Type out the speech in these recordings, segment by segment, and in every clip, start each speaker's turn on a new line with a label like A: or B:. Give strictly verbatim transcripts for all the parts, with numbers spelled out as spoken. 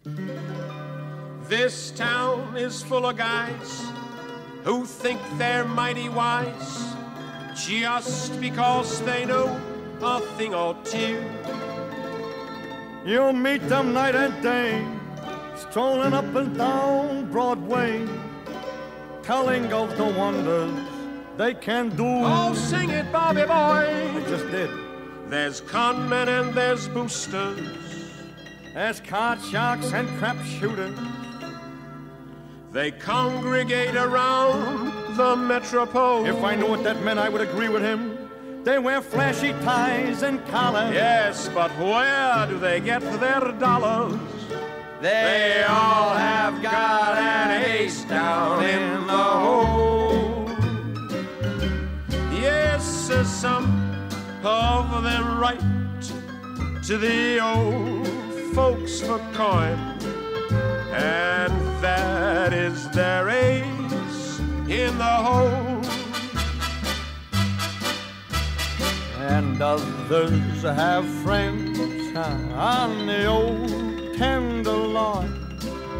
A: This town is full of guys who think they're mighty wise just because they know a thing or two.
B: You'll meet them night and day, strolling up and down Broadway, telling of the wonders they can do.
A: Oh, sing it, Bobby boy.
B: I just did.
A: There's conmen and there's boosters.
B: There's card sharks and crap shooters.
A: They congregate around the metropole.
B: If I knew what that meant, I would agree with him. They wear flashy ties and collars.
A: Yes, but where do they get their dollars?
B: They all have got an ace down in the hole.
A: Yes, some of them write to the old folks for coin, and that is their ace in the hole.
B: And others have friends on the old Tenderloin.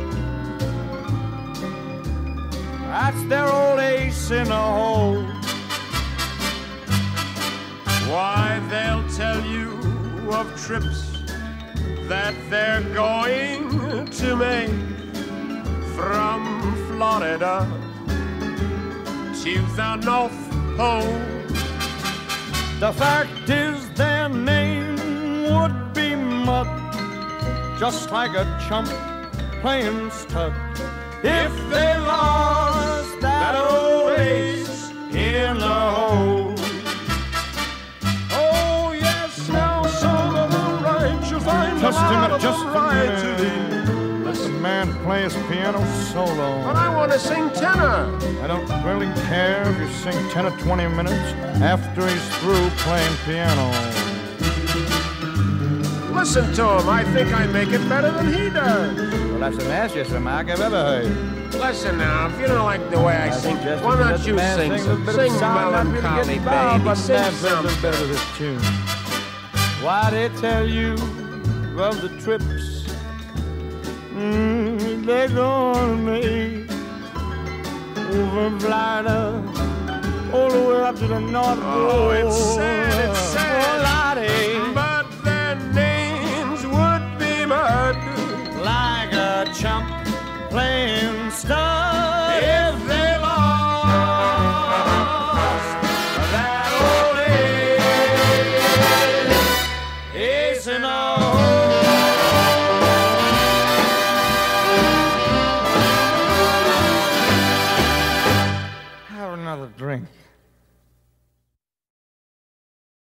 B: That's their old ace in the hole.
A: Why, they'll tell you of trips that they're going to make from Florida to the North Pole.
B: The fact is their name would be mud, just like a chump playing stud, if they lost that old ace in the hole.
A: Oh yes, now some of them right, you'll find
B: Just
A: a
B: a
A: lot
B: minute,
A: of
B: just
A: them
B: a
A: right to
B: minute.
A: thee.
B: Let the man play his piano solo.
A: But I want to sing tenor.
B: I don't really care if you sing ten or twenty minutes after he's through playing piano.
A: Listen to him. I think I make it better than he does.
B: Well, that's the nastiest remark I've ever heard.
A: Listen now, if you don't like the way I, I sing,
B: suggest
A: why
B: that
A: not
B: the
A: you
B: man
A: sing
B: sings
A: some?
B: a bit of
A: Sing
B: song, not really
A: Melancholy
B: getting involved,
A: Baby,
B: but
A: sing
B: man plays a
A: something.
B: bit of this tune. Why they tell you of the trips mm, they're gonna make over Florida, all the way up to the North Pole.
A: Oh, it's sad, it's sad.
B: Oh, Lottie.
A: But their names would be mud,
B: Like a chump playing stud, if they lost that old ace, ace in the hole. Have another drink.